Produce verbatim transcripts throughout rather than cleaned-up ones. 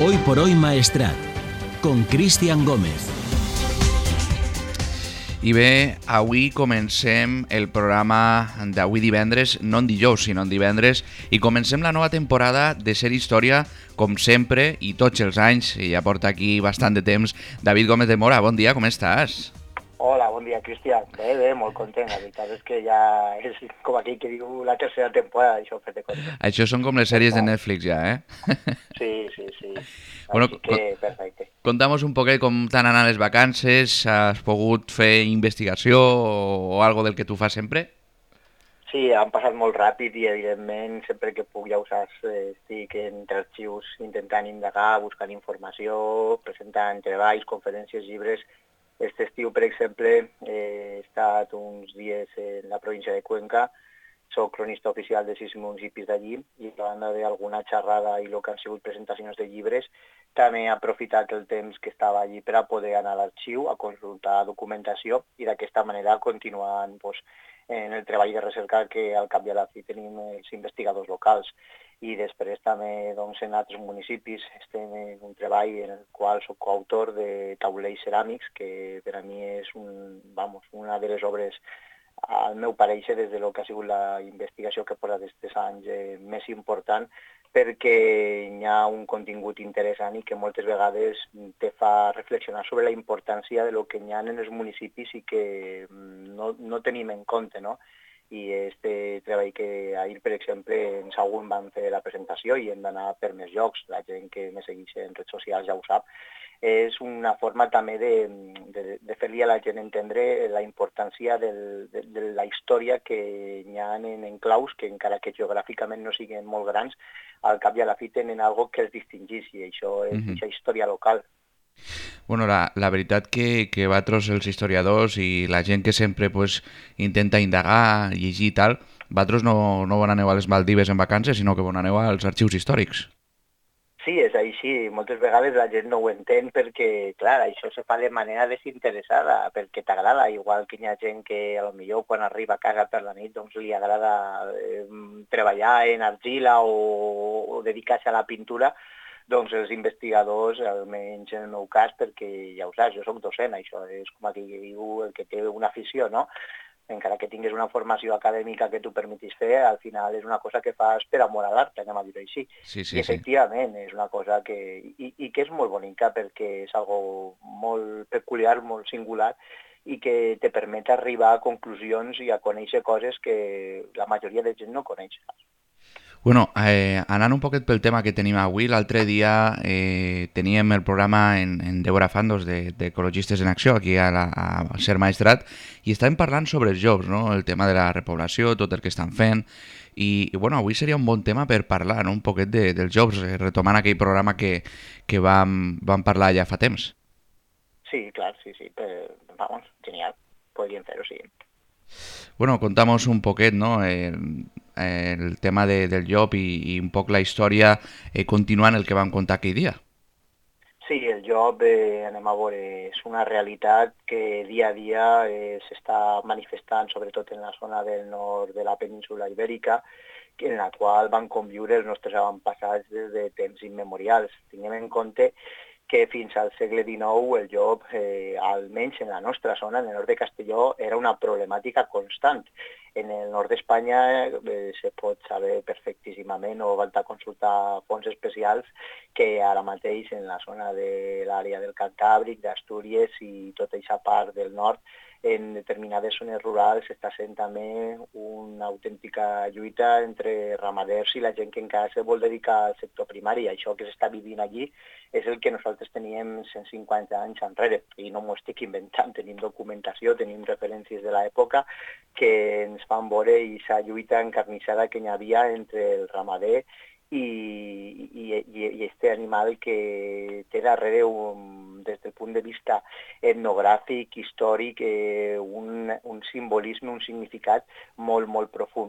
Hoy por hoy Maestrat, con Cristian Gómez. I bé, avui comencem el programa d'avui divendres, no en dijous, sinó en divendres, i comencem la nova temporada de Ser Història, com sempre, i tots els anys, i ja porta aquí bastant de temps, David Gómez de Mora. Bon dia, com estàs? Hola, bon dia, Cristian. Bé, bé, molt content. La veritat és que ja és com aquí que diu la tercera temporada, això fet de compte. Això són com les sèries de Netflix ja, eh? Sí, sí, sí. Bueno, Així que perfecte. Contamos un poquet com t'han anat les vacances, has pogut fer investigació o, o algo del que tu fas sempre? Sí, han passat molt ràpid i, evidentment, sempre que puc, ja ho saps, eh, estic entre arxius intentant indagar, buscant informació, presentant treballs, conferències, llibres. Aquest estiu, per exemple, he estat uns dies en la província de Cuenca, soc cronista oficial de sis municipis d'allí i a banda d'alguna xerrada i el que han sigut presentacions de llibres, també he aprofitat el temps que estava allí per a poder anar a l'arxiu, a consultar documentació i d'aquesta manera continuant pues, en el treball de recerca que al cap i a la fi tenim els investigadors locals. I després també doncs, en altres municipis estem en un treball en el qual soc coautor de taulells ceràmics, que per a mi és un, vamos, una de les obres, al meu pareixer, des de lo que ha sigut la investigació que porta aquests anys eh, més important, perquè hi ha un contingut interessant i que moltes vegades te fa reflexionar sobre la importància de lo que hi ha en els municipis i que no, no tenim en compte, no? I este treball que ahir, per exemple, en Sagunt van fer la presentació i hem d'anar per més llocs, la gent que me segueix en redes socials ja ho sap, és una forma també de, de, de fer-li a la gent entendre la importància del, de, de la història que hi ha en enclaus, que encara que geogràficament no siguin molt grans, al cap i a la fi tenen algo que els distingís i això és mm-hmm. aquesta història local. Bueno, la, la veritat que, que vosaltres, els historiadors i la gent que sempre pues, intenta indagar, llegir i tal, vosaltres no, no bon aneu a les Maldives en vacances, sinó que bon aneu als arxius històrics. Sí, és així. Moltes vegades la gent no ho entén perquè, clar, això se fa de manera desinteressada, perquè t'agrada, igual que hi ha gent que a lo millor quan arriba a casa per la nit doncs li agrada eh, treballar en argila o, o dedicar-se a la pintura, doncs els investigadors, almenys en el meu cas, perquè ja ho saps, jo soc docent, això és com aquí diu el que té una afició, no? Encara que tinguis una formació acadèmica que t'ho permetis fer, al final és una cosa que fas per amor a l'art, anem a dir-ho així. Sí, sí, I efectivament sí. És una cosa que... I, i que és molt bonica perquè és algo molt peculiar, molt singular, i que te permet arribar a conclusions i a conèixer coses que la majoria de gent no coneix. Bueno, eh, anant un poquet pel tema que tenim avui, l'altre dia eh, teníem el programa en, en Débora Fandos d'Ecologistes de, en Acció, aquí a, la, a Ser Maestrat, i estàvem parlant sobre els jocs, no? El tema de la repoblació, tot el que estan fent, i, i bueno, avui seria un bon tema per parlar, no? Un poquet de, dels jocs, eh, retomant aquell programa que, que vam, vam parlar ja fa temps. Sí, clar, sí, sí, però, vamos, genial, podríem fer-ho, sí. Bueno, contamos un poquet, ¿no? El, el tema de, del llop i, i un poc la història eh, continuant el que vam contar aquell dia. Sí, el llop, eh, anem a veure, és una realitat que dia a dia eh, s'està manifestant, sobretot en la zona del nord de la península ibèrica, en la qual van conviure els nostres avantpassats des de temps immemorials. Tinguem en compte que fins al segle dinou el llop, eh, almenys en la nostra zona, en el nord de Castelló, era una problemàtica constant. En el nord d'Espanya eh, se pot saber perfectíssimament o val a consultar fons especials que ara mateix en la zona de l'àrea del Cantàbric, d'Astúries i tota aquesta part del nord, en determinades zones rurals està sent també una autèntica lluita entre ramaders i la gent que encara se vol dedicar al sector primari. Això que s'està vivint allí és el que nosaltres teníem cent cinquanta anys enrere, i no m'ho estic inventant, tenim documentació, tenim referències de l'època que ens fan veure aquesta lluita encarnissada que hi havia entre el ramader i, i, i, i este animal que té darrere, un, des del punt de vista etnogràfic, històric, eh, un, un simbolisme, un significat molt, molt profund.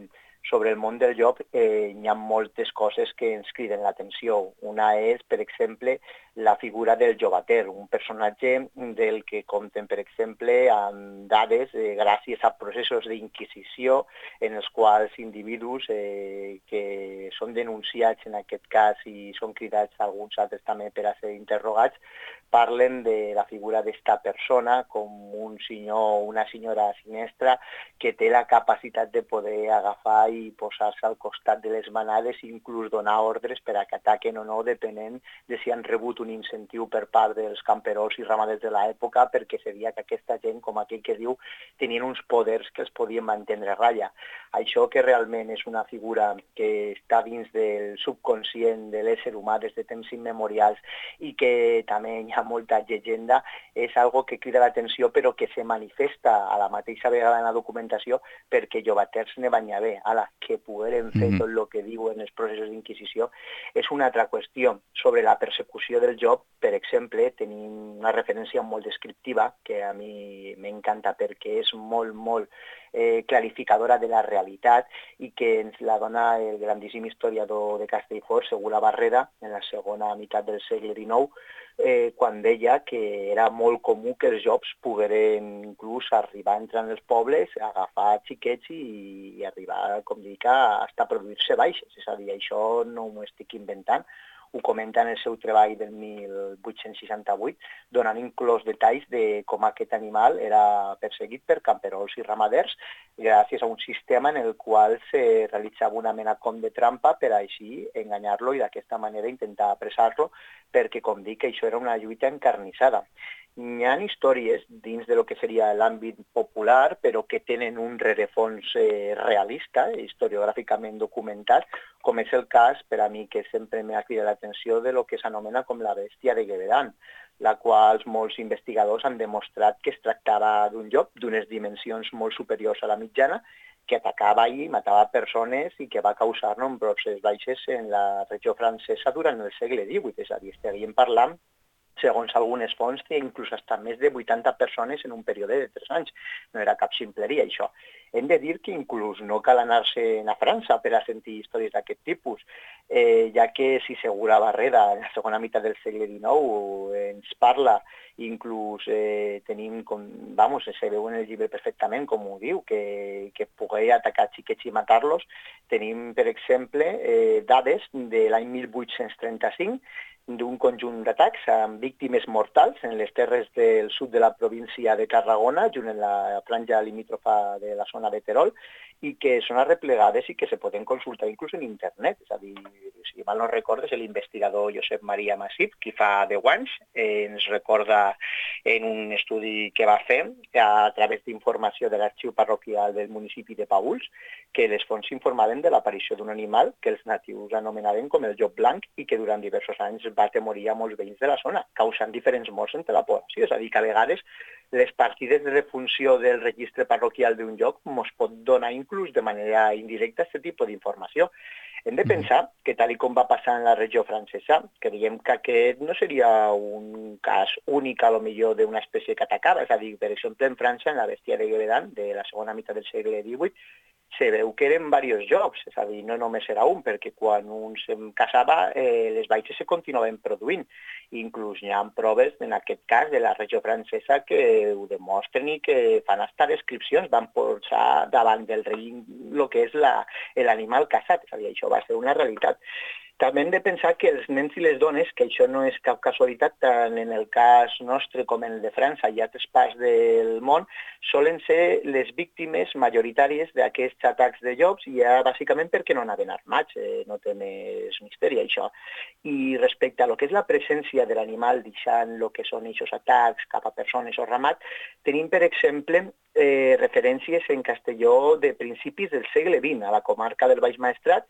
sobre el món del joc eh, hi ha moltes coses que ens criden l'atenció. Una és, per exemple, la figura del jovater, un personatge del que compten, per exemple, amb dades eh, gràcies a processos d'inquisició en els quals individus eh, que són denunciats en aquest cas i són cridats alguns altres també per a ser interrogats, parlen de la figura d'esta persona com un senyor o una senyora sinistra que té la capacitat de poder agafar i posar-se al costat de les manades i inclús donar ordres per a que ataquen o no, depenent de si han rebut un incentiu per part dels camperols i ramaders de l'època, perquè sabia que aquesta gent, com aquell que diu, tenien uns poders que els podien mantenir a ratlla. Això que realment és una figura que està dins del subconscient de l'ésser humà des de temps immemorials i que també hi ha molta llegenda, és algo que crida l'atenció però que se manifesta a la mateixa vegada en la documentació perquè jovaters ne van haver. Ala, que pogueren fer Mhm. tot el que diuen els processos d'inquisició és una altra qüestió. Sobre la persecució del joc, per exemple, tenim una referència molt descriptiva que a mi m'encanta perquè és molt, molt eh, clarificadora de la realitat i que ens la dona el grandíssim historiador de Castellfort, Segura Barrera, en la segona meitat del segle dinou, eh, quan deia que era molt comú que els jocs pogueren inclús arribar a entrar en els pobles, agafar xiquets i, i arribar, com dic, a, a produir-se baixes. És a dir, això no m'ho estic inventant, ho comenta en el seu treball del mil vuit-cents seixanta-vuit, donant inclòs detalls de com aquest animal era perseguit per camperols i ramaders gràcies a un sistema en el qual se realitzava una mena com de trampa per així enganyar-lo i d'aquesta manera intentar apressar-lo, perquè, com dic, això era una lluita encarnissada. Hi ha històries dins de lo que seria l'àmbit popular, però que tenen un rerefons eh, realista, historiogràficament documentat, com és el cas, per a mi, que sempre m'ha cridat l'atenció, de lo que s'anomena com la bèstia de Gévaudan, la qual molts investigadors han demostrat que es tractava d'un llop d'unes dimensions molt superiors a la mitjana, que atacava i matava persones i que va causar nombroses baixes en la regió francesa durant el segle divuit. És a dir, estaríem parlant, segons algunes fonts, que inclús hasta més de vuitanta persones en un període de tres anys. No era cap ximpleria, això. Hem de dir que inclús no cal anar-se'n a França per a sentir històries d'aquest tipus, eh, ja que si Segura Barrera, en la segona meitat del segle dinou, ens parla, inclús eh, tenim, com, vamos, se veu en el llibre perfectament, com ho diu, que, que pogués atacar xiquets i matar-los. Tenim, per exemple, eh, dades de l'any mil vuit-cents trenta-cinc, d'un conjunt d'atacs amb víctimes mortals en les terres del sud de la província de Tarragona, junt en la franja limítrofa de la zona de Terol, i que són arreplegades i que se poden consultar inclús en internet. És a dir, si mal no recordes, l'investigador Josep Maria Massip, qui fa deu anys, eh, ens recorda en un estudi que va fer a través d'informació de l'arxiu parroquial del municipi de Paüls, que les fonts informaven de l'aparició d'un animal que els natius anomenaven com el llop blanc i que durant diversos anys va atemorir a molts veïns de la zona, causant diferents morts entre la població. És a dir, que a vegades les partides de refunció del registre parroquial d'un lloc ens pot donar inclús de manera indirecta aquest tipus d'informació. Hem de pensar que, tal com va passar en la regió francesa, creiem que aquest no seria un cas únic, a lo millor, d'una espècie que atacava. És a dir, per exemple, en França, en la bèstia de Gévaudan, de la segona meitat del segle divuit, se veu que eren diversos jocs, és a dir, no només era un, perquè quan un se casava, eh, les baixes se continuaven produint. Inclús hi ha proves, en aquest cas, de la regió francesa que ho demostren i que fan hasta descripcions, van posar davant del rei el que és l'animal caçat, és a dir, això va ser una realitat. També hem de pensar que els nens i les dones, que això no és cap casualitat, tant en el cas nostre com en el de França i altres parts del món, solen ser les víctimes majoritàries d'aquests atacs de llops, i ja bàsicament perquè no anaven armats, eh, no té més misteri això. I respecte a lo que és la presència de l'animal deixant el que són aquests atacs cap a persones o ramat, tenim, per exemple, eh, referències en Castelló de principis del segle vint, a la comarca del Baix Maestrat.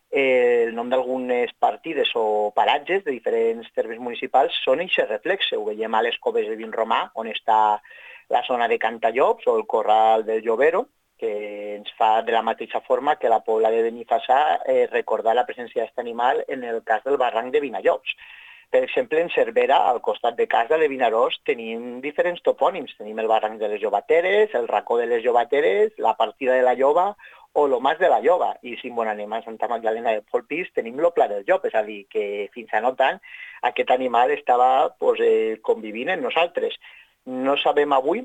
Eh, el nom d'algunes partides o paratges de diferents termes municipals són aquest reflex. Ho veiem a les coves de Vinromà, on està la zona de Cantallops o el corral del Llovero, que ens fa de la mateixa forma que la Pobla de Benifassà eh, recordar la presència d'aquest animal en el cas del barranc de Vinallops. Per exemple, en Cervera, al costat de casa de Vinaròs, tenim diferents topònims. Tenim el barranc de les Llobateres, el racó de les Llobateres, la partida de la Lloba o lo mas de la lloga. I si bon anem a Santa Magdalena de Polpís tenim lo pla del llop, és a dir, que fins a no tant aquest animal estava pues, eh, convivint amb nosaltres. No sabem avui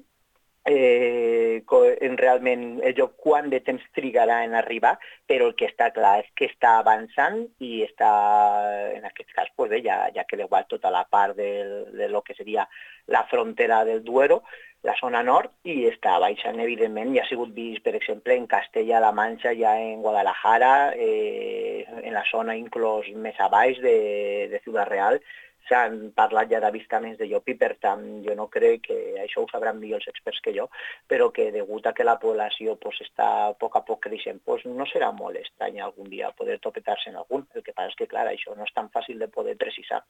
eh, en realment el llop quant de temps trigarà en arribar, però el que està clar és que està avançant i està, en aquest cas, pues, eh, ja, ja creuat tota la part del, de lo que seria la frontera del Duero, la zona nord, i està baixant, evidentment, ja ha sigut vist, per exemple, en Castella-La Manxa, ja en Guadalajara, eh, en la zona inclús més a baix de, de Ciudad Real, s'han parlat ja d'avistaments de llop i, per tant, jo no crec que això ho sabran millor els experts que jo, però que degut a que la població pues, està a poc a poc creixent, pues, no serà molt estrany algun dia poder topetar-se en algun. El que passa és que, clar, això no és tan fàcil de poder precisar.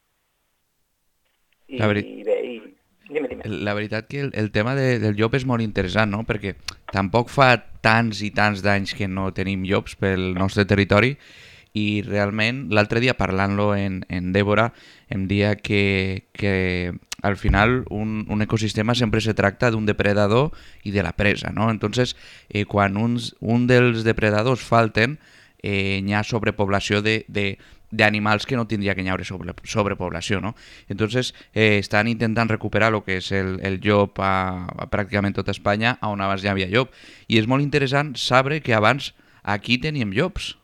I, La veri... i bé, i... Dime, dime. La veritat que el, el tema de, del llop és molt interessant, no? Perquè tampoc fa tants i tants d'anys que no tenim llops pel nostre territori, i realment l'altre dia parlant-lo en, en Débora em dia que, que al final un, un ecosistema sempre se tracta d'un depredador i de la presa, no? Entonces, eh, quan uns, un dels depredadors falten, eh, hi ha sobrepoblació de, de, d'animals que no tindria que hi haure sobre, sobrepoblació, no? Entonces, eh, estan intentant recuperar el que és el, el llop a, a pràcticament tota Espanya, on abans ja havia llop. I és molt interessant saber que abans aquí teníem llops.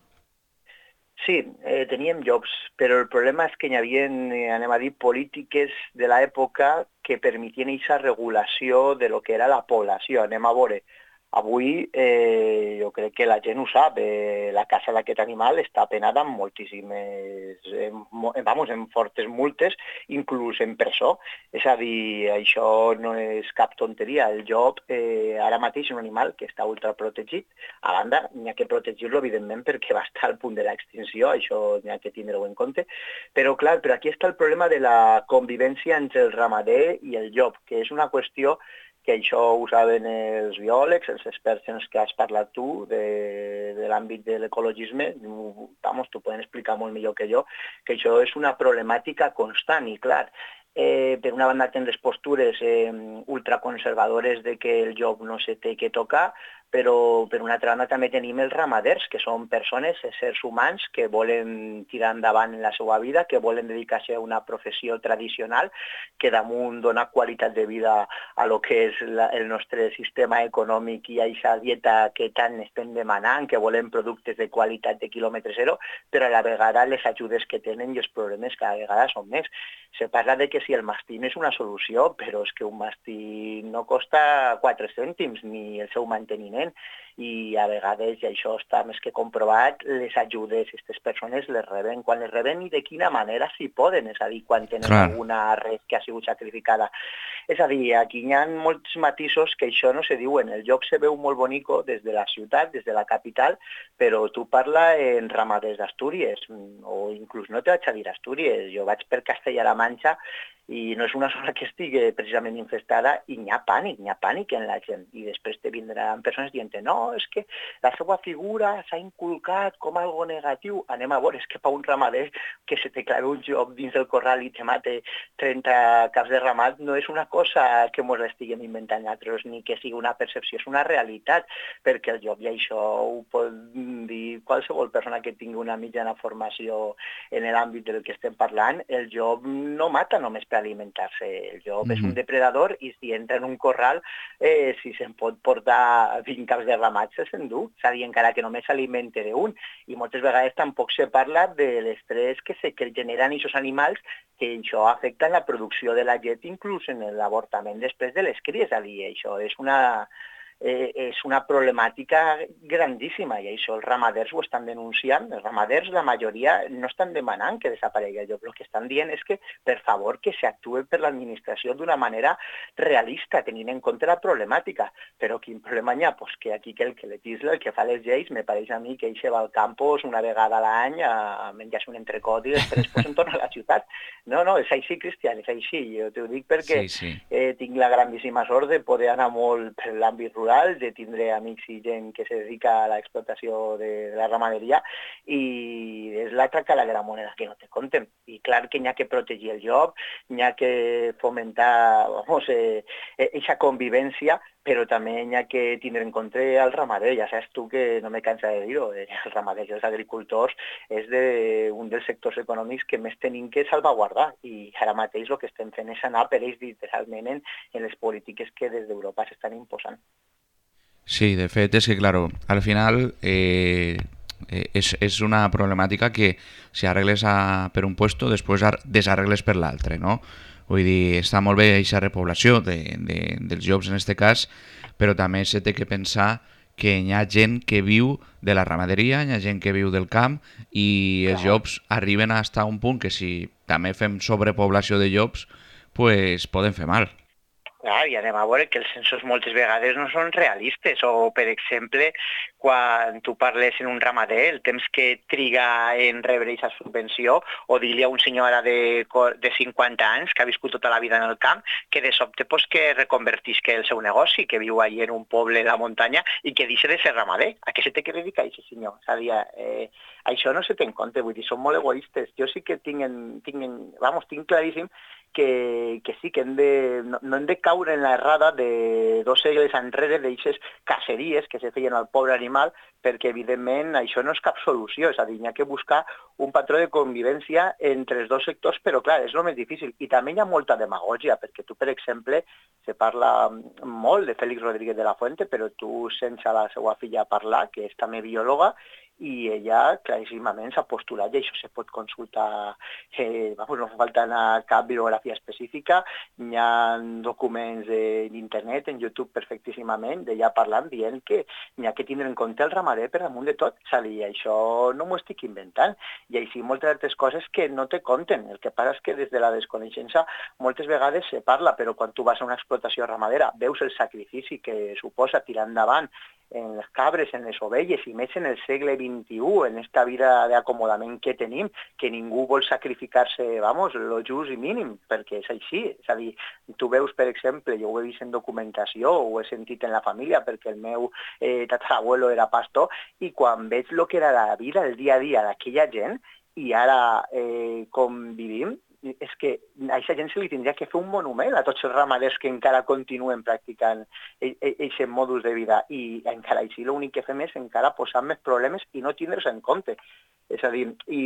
Sí, eh, teníem llops, però el problema és que hi havia, eh, anem a dir, polítiques de l'època que permetien aquesta regulació de lo que era la població. Anem a veure, avui eh, jo crec que la gent ho sap, eh, la caça d'aquest animal està penada amb moltíssimes, eh, vamos, en fortes multes, inclús en presó. És a dir, això no és cap tonteria. El llop eh, ara mateix és un animal que està ultraprotegit. A banda, n'hi ha que protegir-lo, evidentment, perquè va estar al punt de l'extinció, això n'hi ha que tindre-ho en compte. Però, clar, però aquí està el problema de la convivència entre el ramader i el llop, que és una qüestió que això ho saben els biòlegs, els experts en els que has parlat tu, de, de l'àmbit de l'ecologisme, vamos, t'ho poden explicar molt millor que jo, que això és una problemàtica constant i, clar, eh, per una banda tenen les postures eh, ultraconservadores de que el llop no se té que tocar, però per una altra banda també tenim els ramaders, que són persones, éssers humans, que volen tirar endavant en la seva vida, que volen dedicar-se a una professió tradicional, que damunt dona qualitat de vida a lo que és la, el nostre sistema econòmic i a aquesta dieta que tant estem demanant, que volen productes de qualitat de quilòmetre zero, però a la vegada les ajudes que tenen i els problemes cada vegada són més. Se parla de que si el mastín és una solució, però és que un mastín no costa quatre cèntims ni el seu manteniment, i a vegades, i això està més que comprovat, les ajudes aquestes persones les reben quan les reben i de quina manera s'hi poden, és a dir, quan tenen Clar. alguna res que ha sigut sacrificada. És a dir, aquí hi ha molts matisos que això no se diuen. El llop se veu molt bonico des de la ciutat, des de la capital, però tu parla en ramaders d'Astúries, o inclús no te vaig a dir Astúries, jo vaig per Castella-La Manxa i no és una zona que estigui precisament infestada i n'hi ha pànic, n'hi ha pànic en la gent. I després te vindran persones dient no, és que la seva figura s'ha inculcat com algo negatiu. Anem a veure, és que per un ramader que se te clave un llop dins del corral i te mate trenta caps de ramat no és una cosa que mos l'estiguem inventant nosaltres ni que sigui una percepció, és una realitat, perquè el llop, i això ho pot dir qualsevol persona que tingui una mitjana formació en l'àmbit del que estem parlant, el llop no mata només per alimentar-se. El llop mm-hmm. és un depredador i si entra en un corral, eh, si se'n pot portar vint caps de ramat, se s'endú. És a dir, encara que només s'alimente d'un. I moltes vegades tampoc se parla de l'estrès que se que generen aquests animals, que això afecta en la producció de la llet, inclús en l'avortament després de les cries. És a dir, això és una... Eh, és una problemàtica grandíssima i això els ramaders ho estan denunciant. Els ramaders, la majoria, no estan demanant que desaparegui el llop. El que estan dient és que, per favor, que s'actue per l'administració d'una manera realista, tenint en compte la problemàtica. Però quin problema hi ha? Pues que aquí que el que legisla, el que fa les lleis, me pareix a mi que ell se va al campus una vegada a l'any a menjar-se un entrecot i després pues, en torna a la ciutat. No, no, és així, Cristian, és així. Jo t'ho dic perquè sí, sí. Eh, tinc la grandíssima sort de poder anar molt per l'àmbit rural, de tindre amics i gent que se dedica a l'explotació de la ramaderia i és l'altra cara de la moneda que no te compten. I clar que n'hi ha que protegir el llop, n'hi ha que fomentar vamos, eh, eixa convivència, però també hi ha que tindre en compte el ramader. Ja saps tu que no me cansa de dir-ho, el ramader i els agricultors és de, un dels sectors econòmics que més tenim que salvaguardar, i ara mateix el que estem fent és anar per ells literalment en, en les polítiques que des d'Europa s'estan imposant. Sí, de fet és que, claro, al final eh, eh, és, és una problemàtica que si arregles a, per un puesto, després desarregles per l'altre, no? Vull dir, està molt bé aquesta repoblació de, de, dels llops en aquest cas, però també se té que pensar que hi ha gent que viu de la ramaderia, hi ha gent que viu del camp, i els Clar. llops arriben a estar a un punt que si també fem sobrepoblació de llops, pues poden fer mal. Clar, i anem a veure que els censos moltes vegades no són realistes, o, per exemple, quan tu parles en un ramader, el temps que triga en rebre aquesta subvenció, o dir-li a un senyor ara de, de cinquanta anys que ha viscut tota la vida en el camp, que de sobte pues, que reconvertisca el seu negoci, que viu allà en un poble de la muntanya i que deixa de ser ramader. A què se té que dedicar aquest senyor? És a dir, eh, això no se té en compte, vull dir, són molt egoistes. Jo sí que tinc, en, tinc, en, vamos, tinc claríssim que, que sí que hem de, no, no hem de caure en l'errada de dos segles enrere d'aixes caceries que se feien al pobre animal, perquè evidentment això no és cap solució, és a dir, hi ha que buscar un patró de convivència entre els dos sectors, però clar, és el més difícil. I també hi ha molta demagògia, perquè tu, per exemple, se parla molt de Félix Rodríguez de la Fuente, però tu sense la seva filla parlar, que és també biòloga, i ella claríssimament s'ha postulat, i això se pot consultar, eh, vamos, no fa falta anar a cap bibliografia específica, hi ha documents d'internet, en YouTube perfectíssimament, d'ella parlant, dient que hi ha que tindre en compte el ramader per damunt de tot. És a dir, això no m'ho estic inventant, i així moltes altres coses que no te compten. El que passa és que des de la desconeixença moltes vegades se parla, però quan tu vas a una explotació ramadera veus el sacrifici que suposa tirar endavant en les cabres, en les ovelles, i més en el segle vint-i-u, en esta vida d'acomodament que tenim, que ningú vol sacrificar-se, vamos, lo just i mínim, perquè és així. És a dir, tu veus, per exemple, jo ho he vist en documentació, ho he sentit en la família, perquè el meu eh, tatarabuelo era pastor, i quan veig el que era la vida, el dia a dia d'aquella gent, i ara eh, com vivim, és que a aquesta gent se li tindria que fer un monument a tots els ramaders que encara continuen practicant aquest modus de vida, i encara així l'únic que fem és encara posar més problemes i no tindre's en compte. És a dir,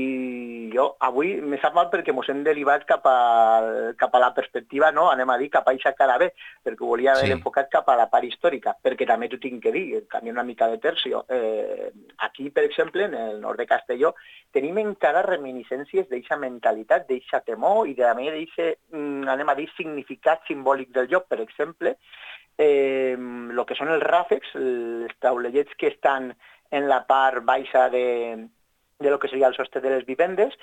i jo avui me sap mal perquè mos hem derivat cap a, cap a la perspectiva, no, anem a dir, cap a aquesta cara B, perquè ho volia haver sí. enfocat cap a la part històrica, perquè també t'ho tinc que dir, canvia una mica de tercio. Eh, aquí, per exemple, en el nord de Castelló, tenim encara reminiscències d'aquesta mentalitat, d'aquesta temor i també d'aquest, anem a dir, significat simbòlic del lloc. Per exemple, eh, el que són els ràfecs, els taulellets que estan en la part baixa de de lo que seria el sostre de les vivendes,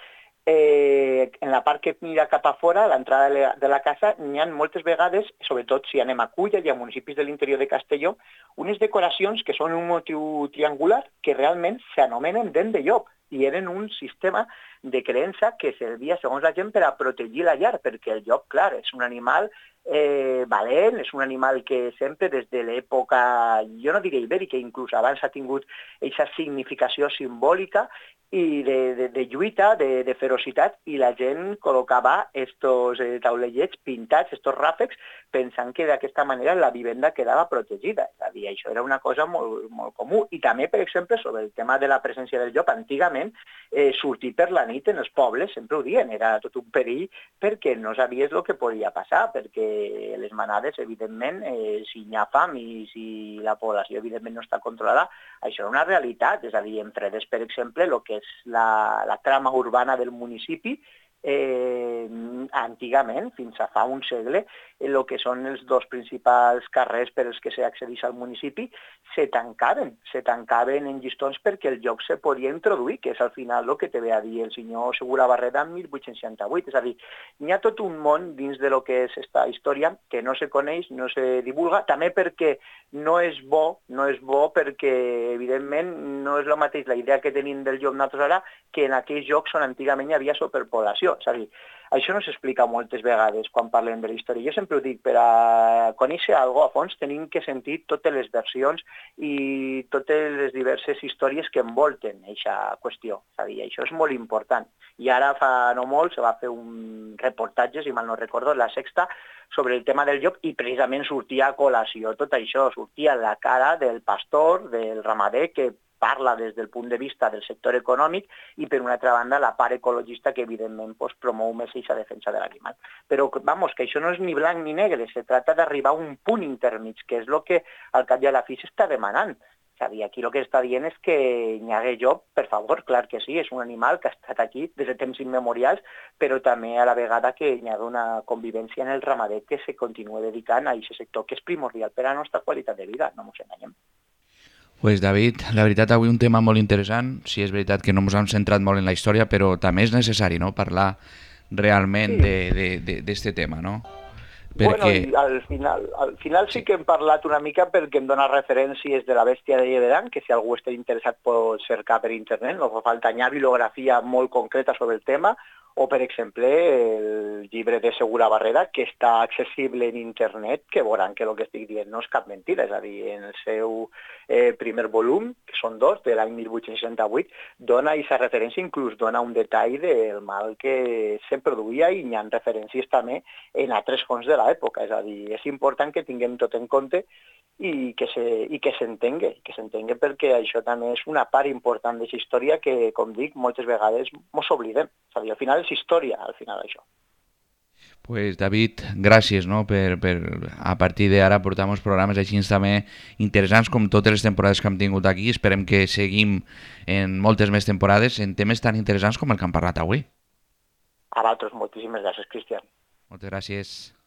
eh, en la part que mira cap a fora, a l'entrada de, la, de la casa, n'hi ha moltes vegades, sobretot si anem a Culla i a municipis de l'interior de Castelló, unes decoracions que són un motiu triangular que realment s'anomenen dent de llop, i eren un sistema de creença que servia, segons la gent, per a protegir la llar, perquè el llop, clar, és un animal eh, valent, és un animal que sempre des de l'època, jo no diré ibèrica, inclús abans ha tingut aquesta significació simbòlica i de, de, de lluita, de, de ferocitat, i la gent col·locava estos eh, taulellets pintats, estos ràfecs, pensant que d'aquesta manera la vivenda quedava protegida. És a dir, això era una cosa molt, molt comú. I també, per exemple, sobre el tema de la presència del llop, antigament, eh, sortir per la nit en els pobles, sempre ho diuen, era tot un perill perquè no sabies el que podia passar, perquè les manades, evidentment, eh, si hi ha fam i si la població, evidentment, no està controlada, això era una realitat. És a dir, en Fredes, per exemple, el que és la, la trama urbana del municipi, eh, antigament, fins a fa un segle, el que són els dos principals carrers per als que s'accedeix al municipi, se tancaven, se tancaven en llistons perquè el lloc se podia introduir, que és al final el que te ve a dir el senyor Segura Barreda en mil vuit-cents seixanta-vuit. És a dir, hi ha tot un món dins de lo que és esta història que no se coneix, no se divulga, també perquè no és bo, no és bo perquè, evidentment, no és el mateix la idea que tenim del lloc nosaltres ara que en aquells llocs on antigament hi havia superpoblació. qüestió. És a dir, això no s'explica moltes vegades quan parlem de la història. Jo sempre ho dic, per a conèixer alguna cosa a fons tenim que sentir totes les versions i totes les diverses històries que envolten aquesta qüestió. És a dir, això és molt important. I ara fa no molt se va fer un reportatge, si mal no recordo, La Sexta, sobre el tema del llop i precisament sortia a col·lació tot això, sortia la cara del pastor, del ramader, que parla des del punt de vista del sector econòmic i, per una altra banda, la part ecologista que, evidentment, pues, promou més aquesta defensa de l'animal. Però, vamos, que això no és ni blanc ni negre, se tracta d'arribar a un punt intermig, que és el que al cap i a la fi s'està demanant. És a dir, aquí el que està dient és que n'hi hagué llop, per favor, clar que sí, és un animal que ha estat aquí des de temps immemorials, però també a la vegada que n'hi ha una convivència en el ramader que se continua dedicant a aquest sector, que és primordial per a la nostra qualitat de vida, no ens enganyem. Pues David, la veritat, avui un tema molt interessant. Sí, és veritat que no ens hem centrat molt en la història, però també és necessari, no?, parlar realment sí. d'aquest tema, no? Perquè... Bueno, i al final, al final sí. sí que hem parlat una mica perquè em dona referències de la bèstia de Llevedant, que si algú està interessat pot cercar per internet, no fa falta ni bibliografia molt concreta sobre el tema, o, per exemple, el llibre de Segura Barrera, que està accessible en internet, que veuran que el que estic dient no és cap mentida, és a dir, en el seu eh, primer volum, que són dos, de l'any mil vuit-cents seixanta-vuit, dona aquesta referència, inclús dona un detall del mal que se produïa i hi ha referències també en altres fonts de l'època, és a dir, és important que tinguem tot en compte i que se, i que s'entengui, que s'entengui perquè això també és una part important d'aquesta història que, com dic, moltes vegades mos oblidem. És a dir, al final és història, al final, això. Pues David, gràcies, no?, per, per a partir d'ara portar uns programes així també interessants com totes les temporades que hem tingut aquí. Esperem que seguim en moltes més temporades en temes tan interessants com el que hem parlat avui. A vosaltres, moltíssimes gràcies, Cristian. Moltes gràcies.